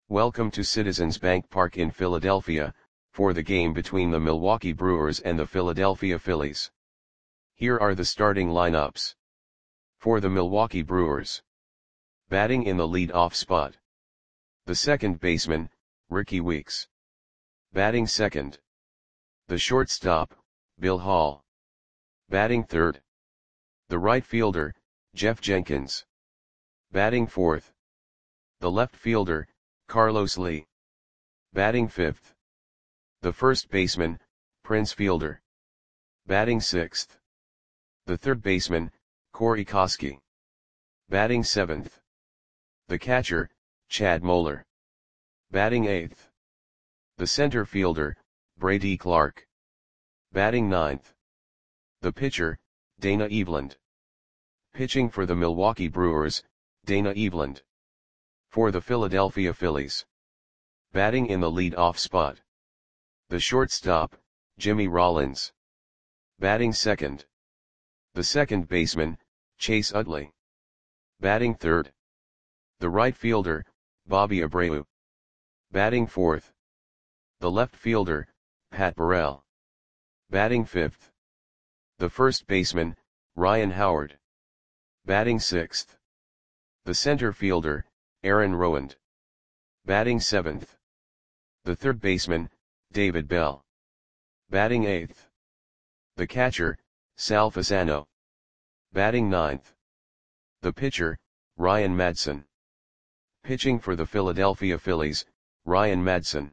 Welcome to Citizens Bank Park in Philadelphia, for the game between the Milwaukee Brewers and the Philadelphia Phillies. Here are the starting lineups. For the Milwaukee Brewers. Batting in the lead-off spot. The second baseman, Rickie Weeks. Batting second. The shortstop, Bill Hall. Batting third. The right fielder, Geoff Jenkins. Batting fourth. The left fielder, Carlos Lee. Batting fifth. The first baseman, Prince Fielder. Batting sixth. The third baseman, Corey Koskie. Batting seventh. The catcher, Chad Moeller. Batting eighth. The center fielder, Brady Clark. Batting ninth. The pitcher, Dana Eveland. Pitching for the Milwaukee Brewers, Dana Eveland. For the Philadelphia Phillies. Batting in the lead-off spot. The shortstop, Jimmy Rollins. Batting second. The second baseman, Chase Utley. Batting third. The right fielder, Bobby Abreu. Batting fourth. The left fielder, Pat Burrell. Batting fifth. The first baseman, Ryan Howard. Batting sixth. The center fielder, Aaron Rowand. Batting seventh. The third baseman, David Bell. Batting eighth. The catcher, Sal Fasano. Batting ninth. The pitcher, Ryan Madson. Pitching for the Philadelphia Phillies, Ryan Madson.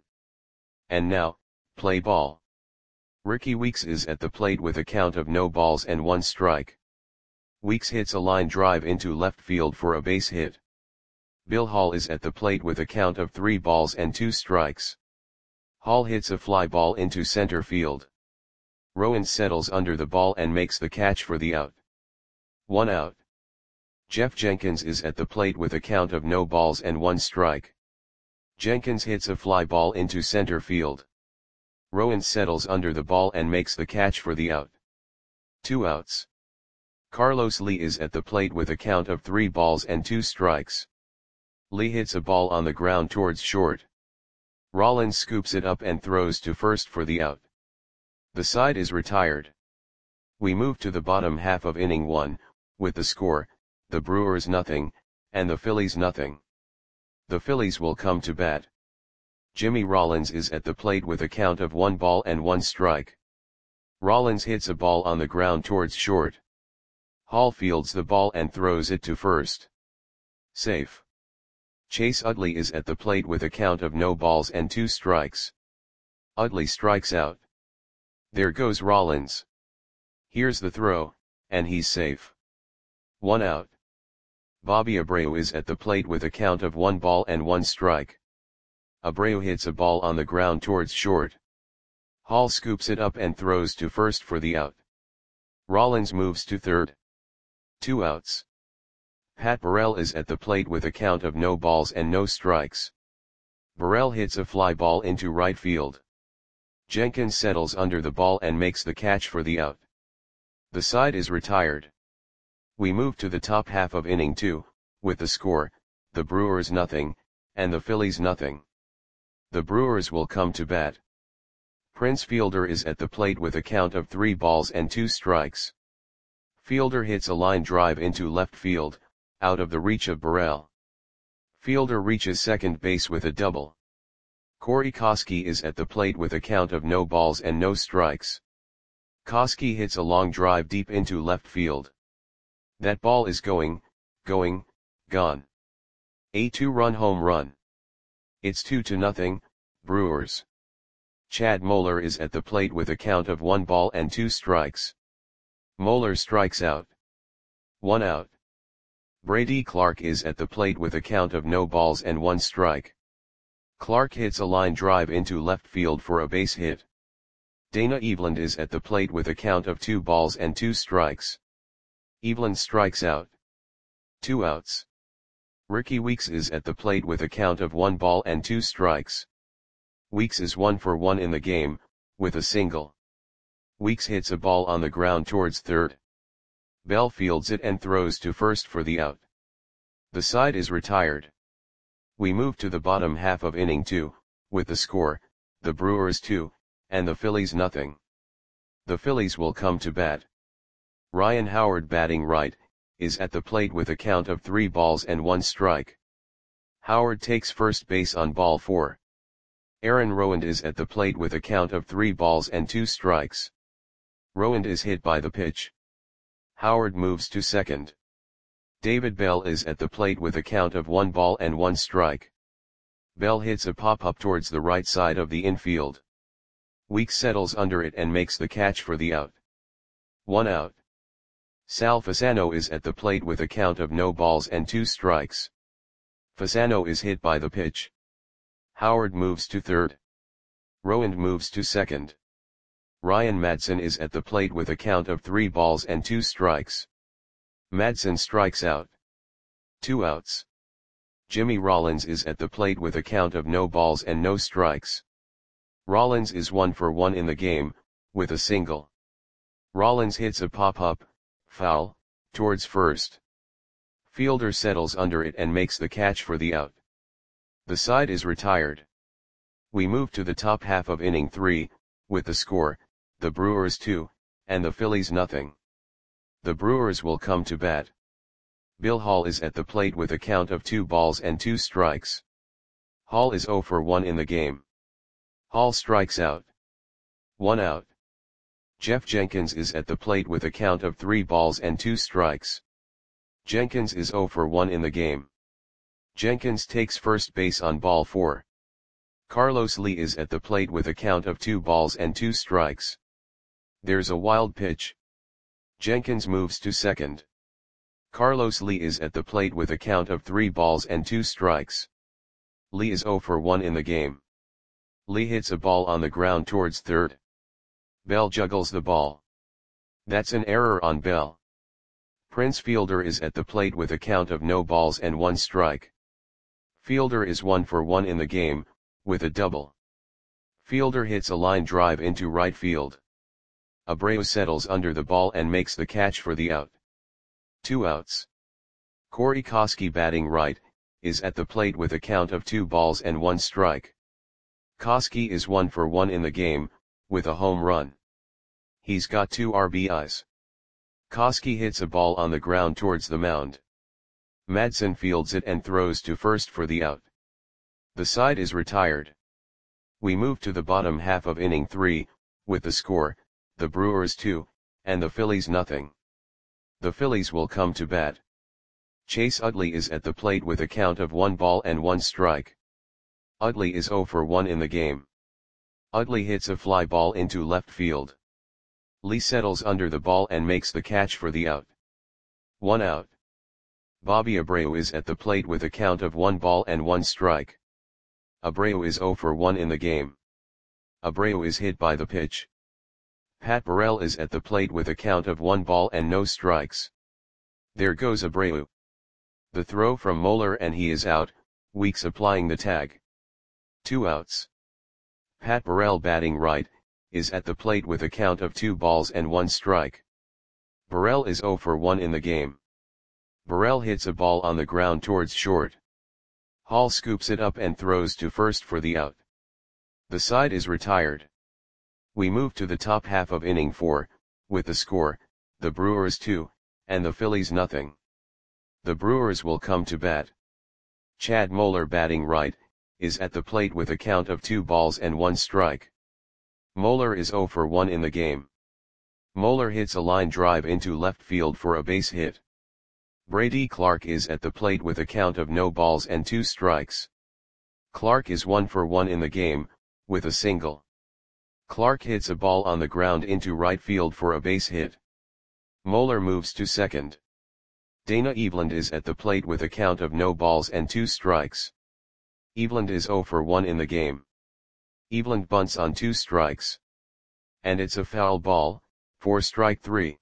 And now, play ball. Rickie Weeks is at the plate with a count of no balls and 1 strike. Weeks hits a line drive into left field for a base hit. Bill Hall is at the plate with a count of 3 balls and 2 strikes. Hall hits a fly ball into center field. Rowand settles under the ball and makes the catch for the out. 1 out. Geoff Jenkins is at the plate with a count of no balls and 1 strike. Jenkins hits a fly ball into center field. Rowand settles under the ball and makes the catch for the out. 2 outs. Carlos Lee is at the plate with a count of 3 balls and 2 strikes. Lee hits a ball on the ground towards short. Rollins scoops it up and throws to first for the out. The side is retired. We move to the bottom half of inning 1, with the score, the Brewers nothing, and the Phillies nothing. The Phillies will come to bat. Jimmy Rollins is at the plate with a count of 1 ball and 1 strike. Rollins hits a ball on the ground towards short. Hall fields the ball and throws it to first. Safe. Chase Utley is at the plate with a count of no balls and 2 strikes. Utley strikes out. There goes Rollins. Here's the throw, and he's safe. 1 out. Bobby Abreu is at the plate with a count of 1 ball and 1 strike. Abreu hits a ball on the ground towards short. Hall scoops it up and throws to first for the out. Rollins moves to third. 2 outs. Pat Burrell is at the plate with a count of no balls and no strikes. Burrell hits a fly ball into right field. Jenkins settles under the ball and makes the catch for the out. The side is retired. We move to the top half of inning 2, with the score, the Brewers nothing, and the Phillies nothing. The Brewers will come to bat. Prince Fielder is at the plate with a count of 3 balls and 2 strikes. Fielder hits a line drive into left field, out of the reach of Burrell. Fielder reaches second base with a double. Corey Koskie is at the plate with a count of no balls and no strikes. Koskie hits a long drive deep into left field. That ball is gone. A 2-run home run. It's 2-0, Brewers. Chad Moeller is at the plate with a count of 1 ball and 2 strikes. Moeller strikes out. 1 out. Brady Clark is at the plate with a count of no balls and 1 strike. Clark hits a line drive into left field for a base hit. Dana Eveland is at the plate with a count of 2 balls and 2 strikes. Eveland strikes out. 2 outs. Rickie Weeks is at the plate with a count of 1 ball and 2 strikes. Weeks is 1 for 1 in the game, with a single. Weeks hits a ball on the ground towards third. Bell fields it and throws to first for the out. The side is retired. We move to the bottom half of inning 2, with the score, the Brewers 2, and the Phillies nothing. The Phillies will come to bat. Ryan Howard batting right, is at the plate with a count of 3 balls and 1 strike. Howard takes first base on ball 4. Aaron Rowand is at the plate with a count of 3 balls and 2 strikes. Rowand is hit by the pitch. Howard moves to second. David Bell is at the plate with a count of 1 ball and 1 strike. Bell hits a pop-up towards the right side of the infield. Weeks settles under it and makes the catch for the out. 1 out. Sal Fasano is at the plate with a count of no balls and 2 strikes. Fasano is hit by the pitch. Howard moves to third. Rowand moves to second. Ryan Madson is at the plate with a count of 3 balls and 2 strikes. Madson strikes out. 2 outs. Jimmy Rollins is at the plate with a count of no balls and no strikes. Rollins is 1 for 1 in the game, with a single. Rollins hits a pop-up, foul, towards first. Fielder settles under it and makes the catch for the out. The side is retired. We move to the top half of inning 3, with the score, the Brewers 2, and the Phillies nothing. The Brewers will come to bat. Bill Hall is at the plate with a count of 2 balls and 2 strikes. Hall is 0 for 1 in the game. Hall strikes out. 1 out. Jeff Jenkins is at the plate with a count of 3 balls and 2 strikes. Jenkins is 0 for 1 in the game. Jenkins takes first base on ball 4. Carlos Lee is at the plate with a count of 2 balls and 2 strikes. There's a wild pitch. Jenkins moves to second. Carlos Lee is at the plate with a count of 3 balls and 2 strikes. Lee is 0 for 1 in the game. Lee hits a ball on the ground towards third. Bell juggles the ball. That's an error on Bell. Prince Fielder is at the plate with a count of no balls and 1 strike. Fielder is 1 for 1 in the game, with a double. Fielder hits a line drive into right field. Abreu settles under the ball and makes the catch for the out. 2 outs. Corey Koskie batting right, is at the plate with a count of 2 balls and 1 strike. Koskie is 1 for 1 in the game, with a home run. He's got 2 RBIs. Koskie hits a ball on the ground towards the mound. Madson fields it and throws to first for the out. The side is retired. We move to the bottom half of inning 3, with the score, the Brewers 2, and the Phillies nothing. The Phillies will come to bat. Chase Utley is at the plate with a count of 1 ball and 1 strike. Utley is 0 for 1 in the game. Utley hits a fly ball into left field. Lee settles under the ball and makes the catch for the out. 1 out. Bobby Abreu is at the plate with a count of 1 ball and 1 strike. Abreu is 0 for 1 in the game. Abreu is hit by the pitch. Pat Burrell is at the plate with a count of 1 ball and no strikes. There goes Abreu. The throw from Moeller and he is out, Weeks applying the tag. 2 outs. Pat Burrell batting right, is at the plate with a count of 2 balls and 1 strike. Burrell is 0 for 1 in the game. Burrell hits a ball on the ground towards short. Hall scoops it up and throws to first for the out. The side is retired. We move to the top half of inning 4, with the score, the Brewers 2, and the Phillies nothing. The Brewers will come to bat. Chad Moeller batting right, is at the plate with a count of 2 balls and 1 strike. Moeller is 0 for 1 in the game. Moeller hits a line drive into left field for a base hit. Brady Clark is at the plate with a count of no balls and 2 strikes. Clark is 1 for 1 in the game, with a single. Clark hits a ball on the ground into right field for a base hit. Moeller moves to second. Dana Eveland is at the plate with a count of no balls and 2 strikes. Eveland is 0 for 1 in the game. Eveland bunts on 2 strikes. And it's a foul ball, for strike 3.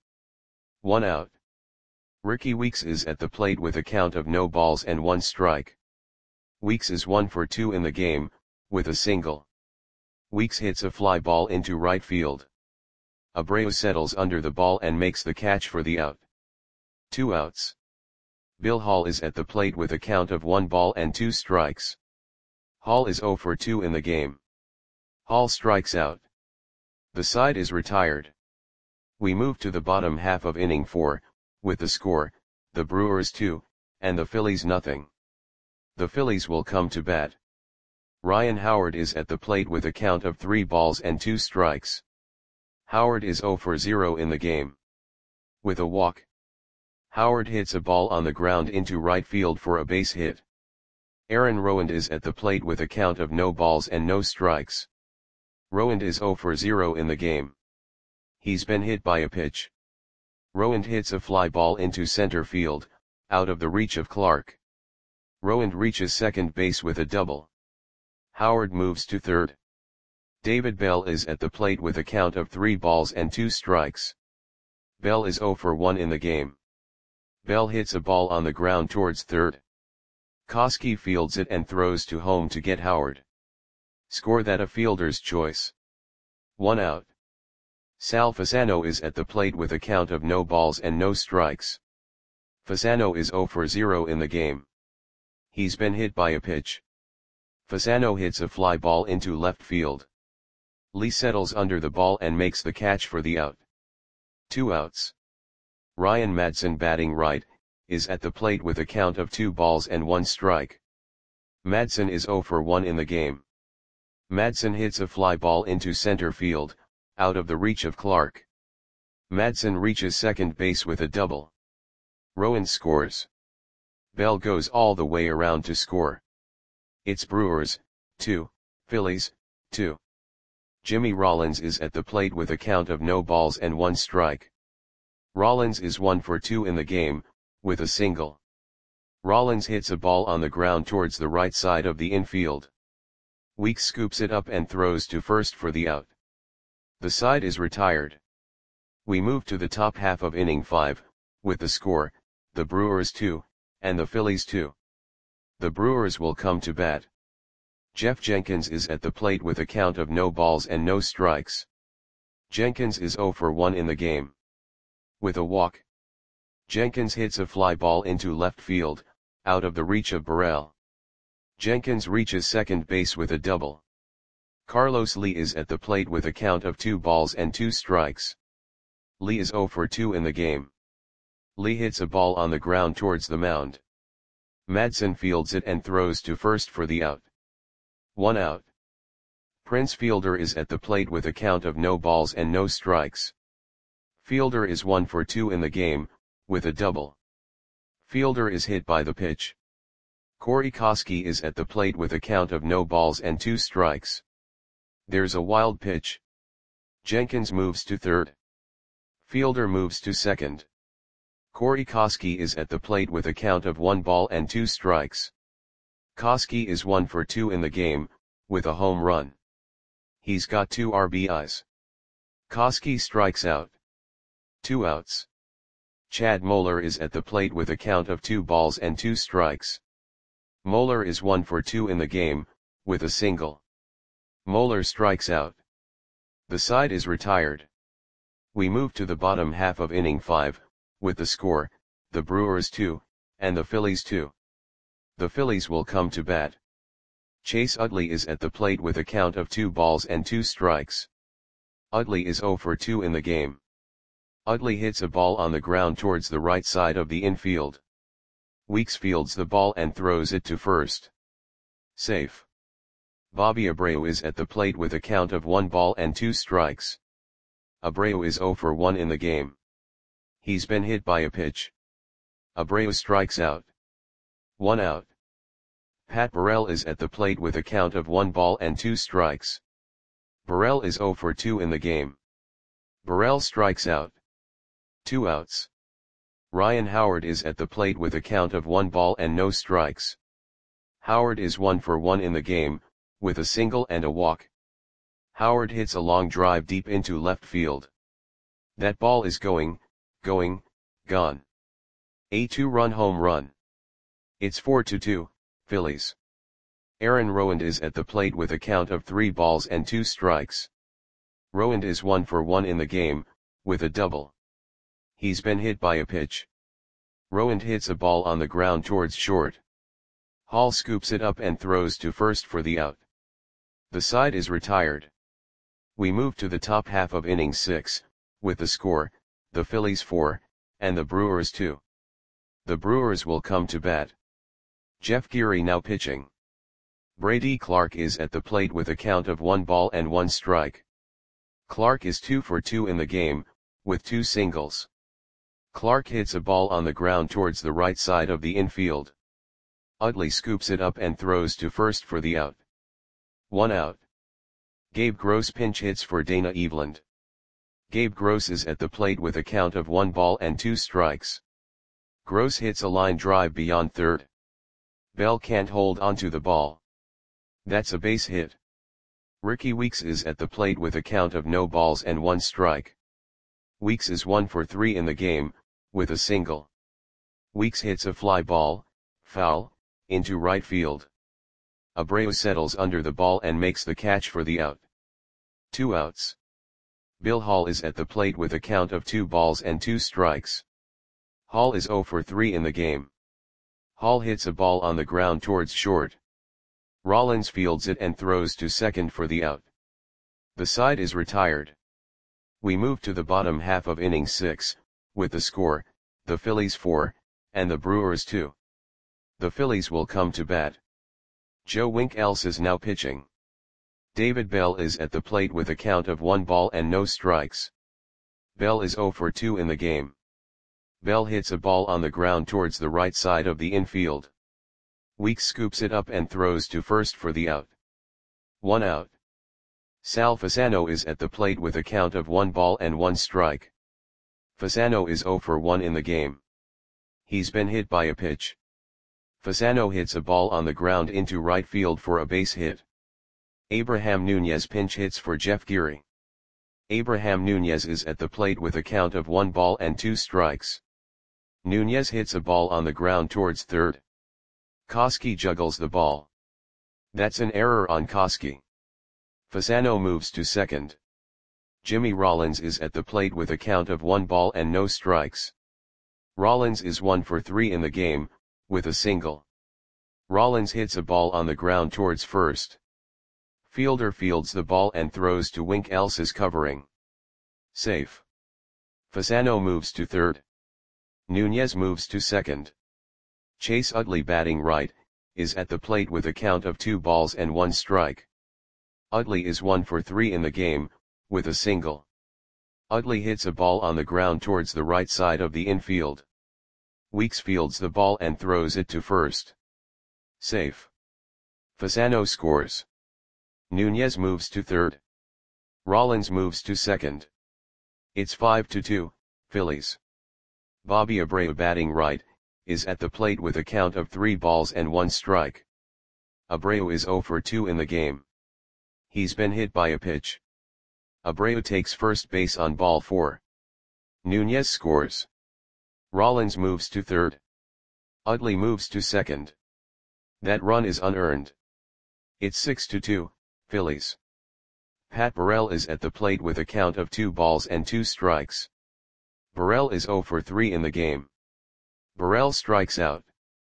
1 out. Ricky Weeks is at the plate with a count of no balls and 1 strike. Weeks is 1 for 2 in the game, with a single. Weeks hits a fly ball into right field. Abreu settles under the ball and makes the catch for the out. 2 outs. Bill Hall is at the plate with a count of 1 ball and 2 strikes. Hall is 0 for 2 in the game. Hall strikes out. The side is retired. We move to the bottom half of inning 4, with the score, the Brewers 2, and the Phillies nothing. The Phillies will come to bat. Ryan Howard is at the plate with a count of 3 balls and 2 strikes. Howard is 0 for 0 in the game. With a walk, Howard hits a ball on the ground into right field for a base hit. Aaron Rowand is at the plate with a count of no balls and no strikes. Rowand is 0 for 0 in the game. He's been hit by a pitch. Rowand hits a fly ball into center field, out of the reach of Clark. Rowand reaches second base with a double. Howard moves to third. David Bell is at the plate with a count of 3 balls and 2 strikes. Bell is 0 for 1 in the game. Bell hits a ball on the ground towards third. Koski fields it and throws to home to get Howard. Score that a fielder's choice. 1 out. Sal Fasano is at the plate with a count of no balls and no strikes. Fasano is 0 for 0 in the game. He's been hit by a pitch. Fasano hits a fly ball into left field. Lee settles under the ball and makes the catch for the out. 2 outs. Ryan Madson, batting right, is at the plate with a count of 2 balls and 1 strike. Madson is 0 for 1 in the game. Madson hits a fly ball into center field, out of the reach of Clark. Madson reaches second base with a double. Rowand scores. Bell goes all the way around to score. It's Brewers, 2, Phillies, 2. Jimmy Rollins is at the plate with a count of no balls and 1 strike. Rollins is 1 for 2 in the game, with a single. Rollins hits a ball on the ground towards the right side of the infield. Weeks scoops it up and throws to first for the out. The side is retired. We move to the top half of inning 5, with the score, the Brewers 2, and the Phillies 2. The Brewers will come to bat. Jeff Jenkins is at the plate with a count of no balls and no strikes. Jenkins is 0 for 1 in the game. With a walk, Jenkins hits a fly ball into left field, out of the reach of Burrell. Jenkins reaches second base with a double. Carlos Lee is at the plate with a count of 2 balls and 2 strikes. Lee is 0 for 2 in the game. Lee hits a ball on the ground towards the mound. Madson fields it and throws to first for the out. 1 out. Prince Fielder is at the plate with a count of no balls and no strikes. Fielder is 1 for 2 in the game, with a double. Fielder is hit by the pitch. Corey Koski is at the plate with a count of no balls and 2 strikes. There's a wild pitch. Jenkins moves to third. Fielder moves to second. Corey Koski is at the plate with a count of 1 ball and 2 strikes. Koski is 1 for 2 in the game, with a home run. He's got 2 RBIs. Koski strikes out. 2 outs. Chad Moeller is at the plate with a count of 2 balls and 2 strikes. Moeller is 1 for 2 in the game, with a single. Moeller strikes out. The side is retired. We move to the bottom half of inning 5, with the score, the Brewers 2, and the Phillies 2. The Phillies will come to bat. Chase Utley is at the plate with a count of 2 balls and 2 strikes. Utley is 0 for 2 in the game. Utley hits a ball on the ground towards the right side of the infield. Weeks fields the ball and throws it to first. Safe. Bobby Abreu is at the plate with a count of 1 ball and 2 strikes. Abreu is 0 for 1 in the game. He's been hit by a pitch. Abreu strikes out. 1 out. Pat Burrell is at the plate with a count of 1 ball and 2 strikes. Burrell is 0 for 2 in the game. Burrell strikes out. 2 outs. Ryan Howard is at the plate with a count of 1 ball and no strikes. Howard is 1 for 1 in the game, with a single and a walk. Howard hits a long drive deep into left field. That ball is gone. A 2-run home run. It's 4-2, Phillies. Aaron Rowand is at the plate with a count of 3 balls and 2 strikes. Rowand is 1 for 1 in the game, with a double. He's been hit by a pitch. Rowand hits a ball on the ground towards short. Hall scoops it up and throws to first for the out. The side is retired. We move to the top half of inning 6, with the score, the Phillies 4, and the Brewers 2. The Brewers will come to bat. Jeff Geary now pitching. Brady Clark is at the plate with a count of 1 ball and 1 strike. Clark is 2 for 2 in the game, with 2 singles. Clark hits a ball on the ground towards the right side of the infield. Utley scoops it up and throws to first for the out. 1 out. Gabe Gross pinch hits for Dana Eveland. Gabe Gross is at the plate with a count of 1 ball and 2 strikes. Gross hits a line drive beyond third. Bell can't hold onto the ball. That's a base hit. Ricky Weeks is at the plate with a count of no balls and 1 strike. Weeks is 1 for 3 in the game, with a single. Weeks hits a fly ball, foul, into right field. Abreu settles under the ball and makes the catch for the out. 2 outs. Bill Hall is at the plate with a count of 2 balls and 2 strikes. Hall is 0 for 3 in the game. Hall hits a ball on the ground towards short. Rollins fields it and throws to second for the out. The side is retired. We move to the bottom half of inning 6, with the score, the Phillies 4, and the Brewers 2. The Phillies will come to bat. Joe Winkels is now pitching. David Bell is at the plate with a count of 1 ball and no strikes. Bell is 0 for 2 in the game. Bell hits a ball on the ground towards the right side of the infield. Weeks scoops it up and throws to first for the out. 1 out. Sal Fasano is at the plate with a count of 1 ball and 1 strike. Fasano is 0 for 1 in the game. He's been hit by a pitch. Fasano hits a ball on the ground into right field for a base hit. Abraham Nunez pinch hits for Jeff Geary. Abraham Nunez is at the plate with a count of 1 ball and 2 strikes. Nunez hits a ball on the ground towards third. Koski juggles the ball. That's an error on Koski. Fasano moves to second. Jimmy Rollins is at the plate with a count of 1 ball and no strikes. Rollins is 1 for 3 in the game, with a single. Rollins hits a ball on the ground towards first. Fielder fields the ball and throws to Winkels' covering. Safe. Fasano moves to third. Nunez moves to second. Chase Utley batting right, is at the plate with a count of 2 balls and 1 strike. Utley is 1 for 3 in the game, with a single. Utley hits a ball on the ground towards the right side of the infield. Weeks fields the ball and throws it to first. Safe. Fasano scores. Nunez moves to third. Rollins moves to second. It's 5-2, Phillies. Bobby Abreu batting right, is at the plate with a count of 3 balls and 1 strike. Abreu is 0 for 2 in the game. He's been hit by a pitch. Abreu takes first base on ball 4. Nunez scores. Rollins moves to third. Utley moves to second. That run is unearned. It's 6-2, Phillies. Pat Burrell is at the plate with a count of 2 balls and 2 strikes. Burrell is 0 for 3 in the game. Burrell strikes out.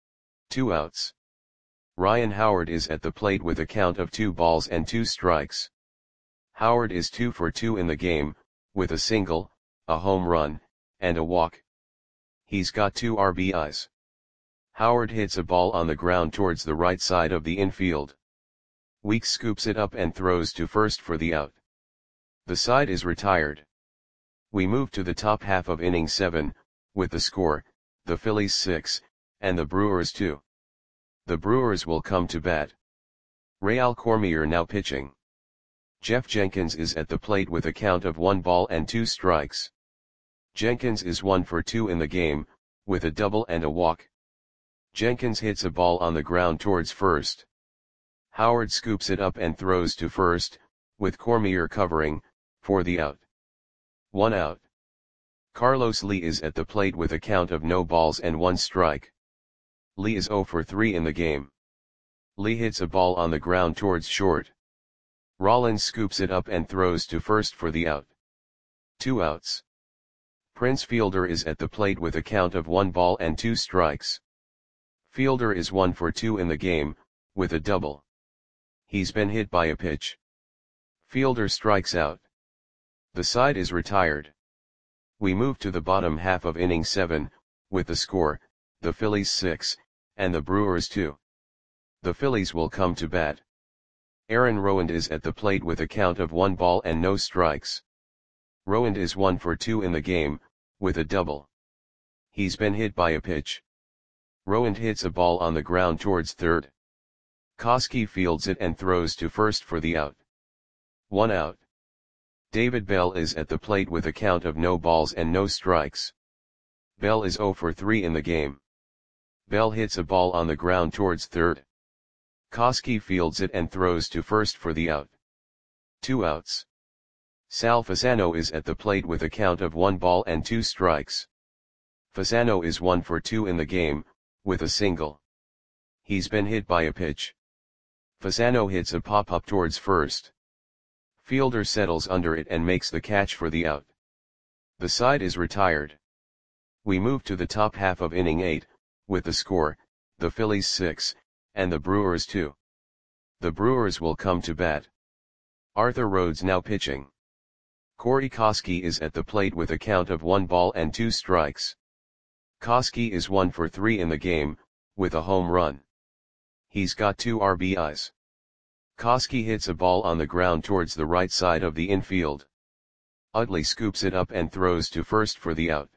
2 outs. Ryan Howard is at the plate with a count of 2 balls and 2 strikes. Howard is 2 for 2 in the game, with a single, a home run, and a walk. He's got 2 RBIs. Howard hits a ball on the ground towards the right side of the infield. Weeks scoops it up and throws to first for the out. The side is retired. We move to the top half of inning 7, with the score, the Phillies 6, and the Brewers 2. The Brewers will come to bat. Real Cormier now pitching. Jeff Jenkins is at the plate with a count of 1 ball and 2 strikes. Jenkins is 1 for 2 in the game, with a double and a walk. Jenkins hits a ball on the ground towards first. Howard scoops it up and throws to first, with Cormier covering, for the out. 1 out. Carlos Lee is at the plate with a count of no balls and 1 strike. Lee is 0 for 3 in the game. Lee hits a ball on the ground towards short. Rollins scoops it up and throws to first for the out. 2 outs. Prince Fielder is at the plate with a count of 1 ball and 2 strikes. Fielder is 1 for 2 in the game, with a double. He's been hit by a pitch. Fielder strikes out. The side is retired. We move to the bottom half of inning 7, with the score, the Phillies 6, and the Brewers 2. The Phillies will come to bat. Aaron Rowand is at the plate with a count of 1 ball and no strikes. Rowand is 1 for 2 in the game, with a double. He's been hit by a pitch. Rowand hits a ball on the ground towards third. Koski fields it and throws to first for the out. 1 out. David Bell is at the plate with a count of no balls and no strikes. Bell is 0 for 3 in the game. Bell hits a ball on the ground towards third. Koski fields it and throws to first for the out. 2 outs. Sal Fasano is at the plate with a count of 1 ball and 2 strikes. Fasano is 1 for 2 in the game, with a single. He's been hit by a pitch. Fasano hits a pop-up towards first. Fielder settles under it and makes the catch for the out. The side is retired. We move to the top half of inning 8, with the score, the Phillies 6, and the Brewers 2. The Brewers will come to bat. Arthur Rhodes now pitching. Corey Koski is at the plate with a count of 1 ball and 2 strikes. Koski is 1 for 3 in the game, with a home run. He's got 2 RBIs. Koski hits a ball on the ground towards the right side of the infield. Utley scoops it up and throws to first for the out.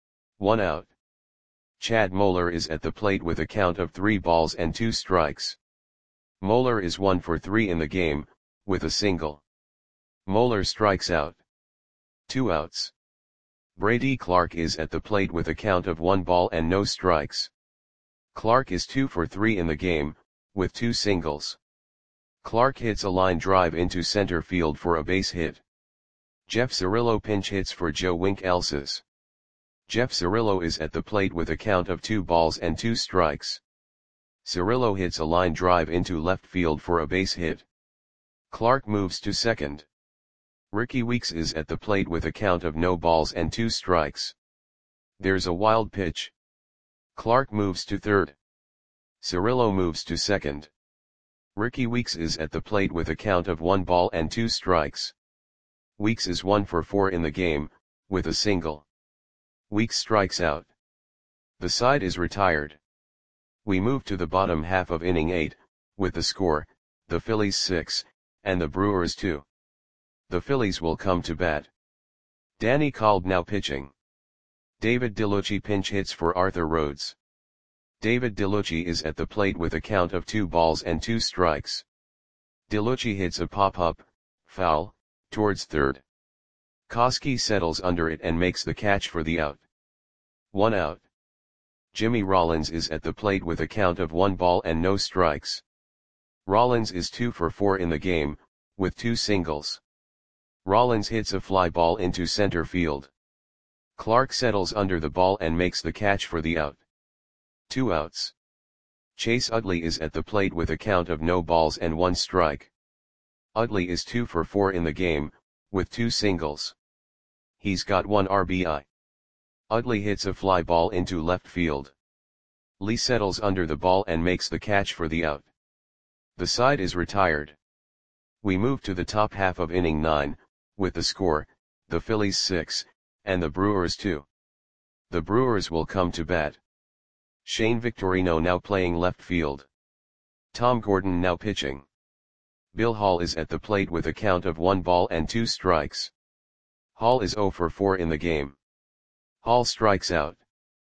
1 out. Chad Moeller is at the plate with a count of 3 balls and 2 strikes. Moeller is 1 for 3 in the game, with a single. Moeller strikes out. 2 outs. Brady Clark is at the plate with a count of 1 ball and no strikes. Clark is 2 for 3 in the game, with 2 singles. Clark hits a line drive into center field for a base hit. Jeff Cirillo pinch hits for Joe Wink Elses. Jeff Cirillo is at the plate with a count of 2 balls and 2 strikes. Cirillo hits a line drive into left field for a base hit. Clark moves to second. Ricky Weeks is at the plate with a count of no balls and 2 strikes. There's a wild pitch. Clark moves to third. Cirillo moves to second. Ricky Weeks is at the plate with a count of 1 ball and 2 strikes. Weeks is 1 for 4 in the game, with a single. Weeks strikes out. The side is retired. We move to the bottom half of inning 8, with the score, the Phillies 6, and the Brewers 2. The Phillies will come to bat. Danny Kolb now pitching. David DeLucci pinch hits for Arthur Rhodes. David DeLucci is at the plate with a count of 2 balls and 2 strikes. DeLucci hits a pop-up, foul, towards third. Koski settles under it and makes the catch for the out. 1 out. Jimmy Rollins is at the plate with a count of 1 ball and no strikes. Rollins is 2 for 4 in the game, with 2 singles. Rollins hits a fly ball into center field. Clark settles under the ball and makes the catch for the out. 2 outs. Chase Utley is at the plate with a count of no balls and 1 strike. Utley is 2 for 4 in the game, with 2 singles. He's got 1 RBI. Utley hits a fly ball into left field. Lee settles under the ball and makes the catch for the out. The side is retired. We move to the top half of inning 9, with the score, the Phillies 6, and the Brewers 2. The Brewers will come to bat. Shane Victorino now playing left field. Tom Gordon now pitching. Bill Hall is at the plate with a count of 1 ball and 2 strikes. Hall is 0 for 4 in the game. Hall strikes out.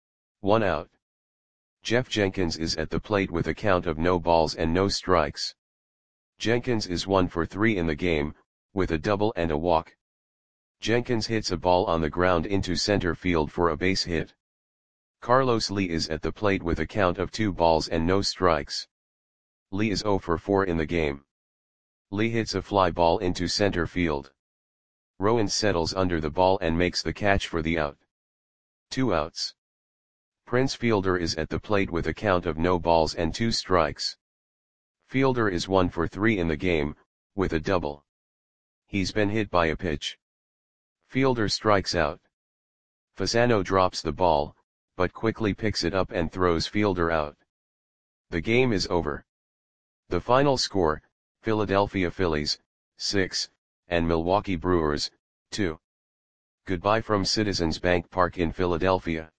1 out. Jeff Jenkins is at the plate with a count of no balls and no strikes. Jenkins is 1 for 3 in the game, with a double and a walk. Jenkins hits a ball on the ground into center field for a base hit. Carlos Lee is at the plate with a count of 2 balls and no strikes. Lee is 0 for 4 in the game. Lee hits a fly ball into center field. Rowan settles under the ball and makes the catch for the out. 2 outs. Prince Fielder is at the plate with a count of no balls and 2 strikes. Fielder is 1 for 3 in the game, with a double. He's been hit by a pitch. Fielder strikes out. Fasano drops the ball, but quickly picks it up and throws Fielder out. The game is over. The final score, Philadelphia Phillies, 6, and Milwaukee Brewers, 2. Goodbye from Citizens Bank Park in Philadelphia.